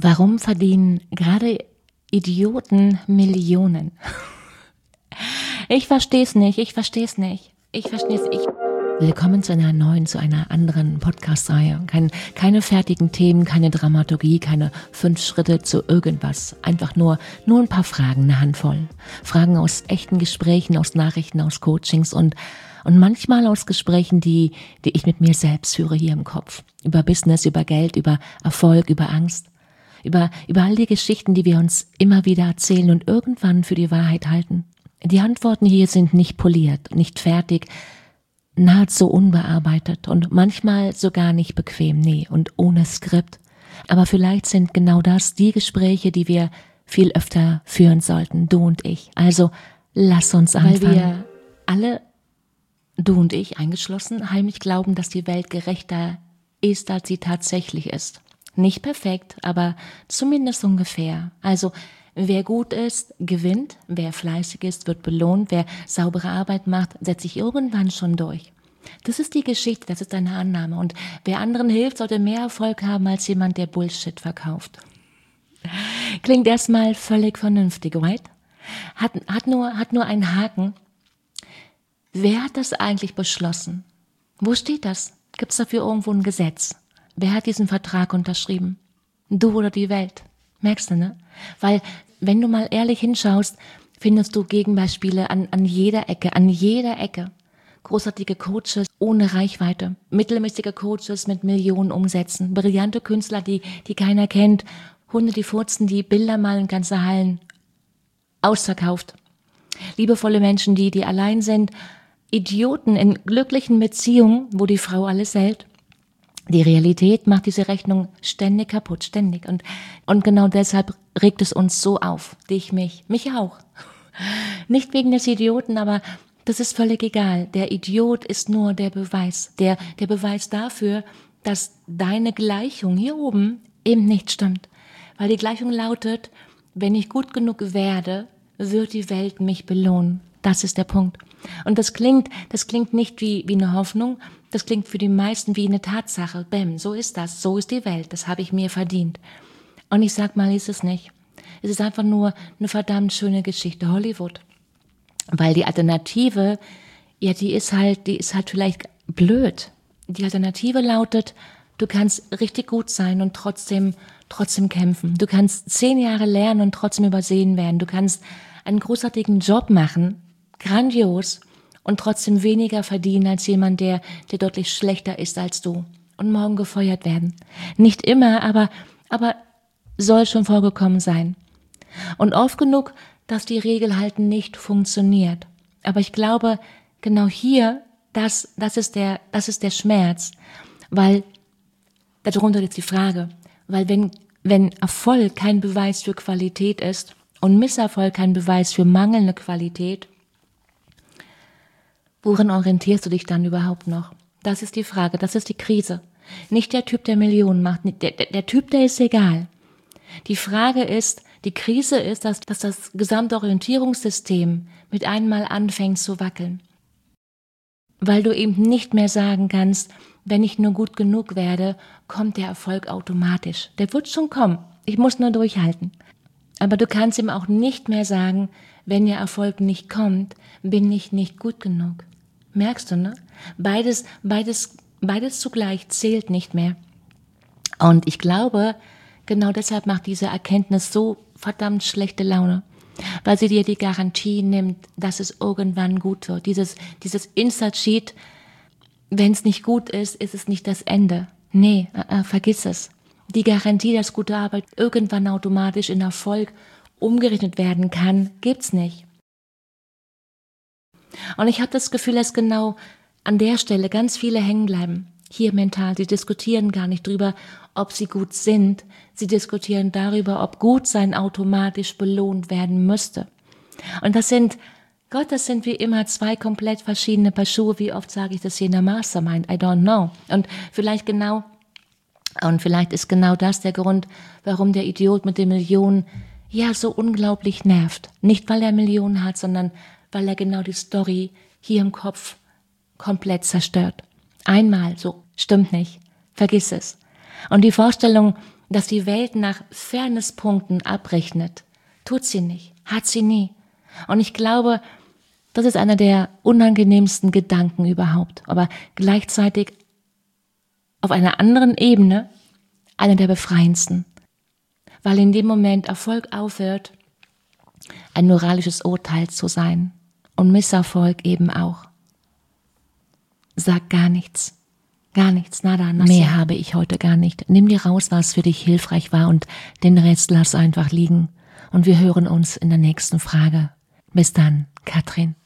Warum verdienen gerade Idioten Millionen? Ich verstehe es nicht. Willkommen zu einer anderen Podcast-Reihe. Keine fertigen Themen, keine Dramaturgie, keine 5 Schritte zu irgendwas. Einfach nur ein paar Fragen, eine Handvoll. Fragen aus echten Gesprächen, aus Nachrichten, aus Coachings und manchmal aus Gesprächen, die ich mit mir selbst führe hier im Kopf. Über Business, über Geld, über Erfolg, über Angst. Über all die Geschichten, die wir uns immer wieder erzählen und irgendwann für die Wahrheit halten. Die Antworten hier sind nicht poliert, nicht fertig, nahezu unbearbeitet und manchmal sogar nicht bequem, nee, und ohne Skript. Aber vielleicht sind genau das die Gespräche, die wir viel öfter führen sollten, du und ich. Also lass uns anfangen. Weil wir alle, du und ich eingeschlossen, heimlich glauben, dass die Welt gerechter ist, als sie tatsächlich ist. Nicht perfekt, aber zumindest ungefähr. Also wer gut ist, gewinnt, wer fleißig ist, wird belohnt, wer saubere Arbeit macht, setzt sich irgendwann schon durch. Das ist die Geschichte, das ist eine Annahme. Und wer anderen hilft, sollte mehr Erfolg haben als jemand, der Bullshit verkauft. Klingt erstmal völlig vernünftig, right? Hat nur einen Haken. Wer hat das eigentlich beschlossen? Wo steht das? Gibt es dafür irgendwo ein Gesetz? Wer hat diesen Vertrag unterschrieben? Du oder die Welt? Merkst du, ne? Weil, wenn du mal ehrlich hinschaust, findest du Gegenbeispiele an jeder Ecke. Großartige Coaches ohne Reichweite, mittelmäßige Coaches mit Millionen Umsätzen, brillante Künstler, die keiner kennt, Hunde, die furzen, die Bilder malen, ganze Hallen, ausverkauft. Liebevolle Menschen, die allein sind, Idioten in glücklichen Beziehungen, wo die Frau alles hält. Die Realität macht diese Rechnung ständig kaputt, ständig. Und genau deshalb regt es uns so auf. Mich auch. Nicht wegen des Idioten, aber das ist völlig egal. Der Idiot ist nur der Beweis. Der Beweis dafür, dass deine Gleichung hier oben eben nicht stimmt. Weil die Gleichung lautet, wenn ich gut genug werde, wird die Welt mich belohnen. Das ist der Punkt. Und das klingt nicht wie eine Hoffnung, das klingt für die meisten wie eine Tatsache. Bäm, so ist das, so ist die Welt, das habe ich mir verdient. Und ich sag mal, ist es nicht. Es ist einfach nur eine verdammt schöne Geschichte, Hollywood. Weil die Alternative, ja, die ist halt vielleicht blöd. Die Alternative lautet, du kannst richtig gut sein und trotzdem kämpfen. Du kannst 10 Jahre lernen und trotzdem übersehen werden. Du kannst einen großartigen Job machen, grandios, und trotzdem weniger verdienen als jemand, der deutlich schlechter ist als du und morgen gefeuert werden. Nicht immer, aber soll schon vorgekommen sein. Und oft genug, dass die Regel halt nicht funktioniert. Aber ich glaube, genau hier, das ist der Schmerz, weil darunter liegt die Frage, weil wenn Erfolg kein Beweis für Qualität ist und Misserfolg kein Beweis für mangelnde Qualität, woran orientierst du dich dann überhaupt noch? Das ist die Frage, das ist die Krise. Nicht der Typ, der Millionen macht, der Typ, der ist egal. Die Frage ist, die Krise ist, dass das gesamte Orientierungssystem mit einmal anfängt zu wackeln. Weil du eben nicht mehr sagen kannst, wenn ich nur gut genug werde, kommt der Erfolg automatisch. Der wird schon kommen, ich muss nur durchhalten. Aber du kannst ihm auch nicht mehr sagen, wenn der Erfolg nicht kommt, bin ich nicht gut genug. Merkst du, ne? Beides zugleich zählt nicht mehr. Und ich glaube, genau deshalb macht diese Erkenntnis so verdammt schlechte Laune. Weil sie dir die Garantie nimmt, dass es irgendwann gut wird. Dieses Insert-Sheet, wenn es nicht gut ist, ist es nicht das Ende. Nee, vergiss es. Die Garantie, dass gute Arbeit irgendwann automatisch in Erfolg umgerechnet werden kann, gibt's nicht. Und ich habe das Gefühl, dass genau an der Stelle ganz viele hängen bleiben. Hier mental, sie diskutieren gar nicht drüber, ob sie gut sind. Sie diskutieren darüber, ob Gutsein automatisch belohnt werden müsste. Und das sind wie immer 2 komplett verschiedene Paar Schuhe. Wie oft sage ich das hier in der Mastermind? I don't know. Und vielleicht ist genau das der Grund, warum der Idiot mit den Millionen ja so unglaublich nervt. Nicht, weil er Millionen hat, sondern weil er genau die Story hier im Kopf komplett zerstört. Einmal, so, stimmt nicht, vergiss es. Und die Vorstellung, dass die Welt nach Fairnesspunkten abrechnet. Tut sie nicht, hat sie nie. Und ich glaube, das ist einer der unangenehmsten Gedanken überhaupt, aber gleichzeitig auf einer anderen Ebene einer der befreiendsten. Weil in dem Moment Erfolg aufhört, ein moralisches Urteil zu sein und Misserfolg eben auch. Sag gar nichts, nada. Mehr habe ich heute gar nicht. Nimm dir raus, was für dich hilfreich war und den Rest lass einfach liegen. Und wir hören uns in der nächsten Frage. Bis dann, Katrin.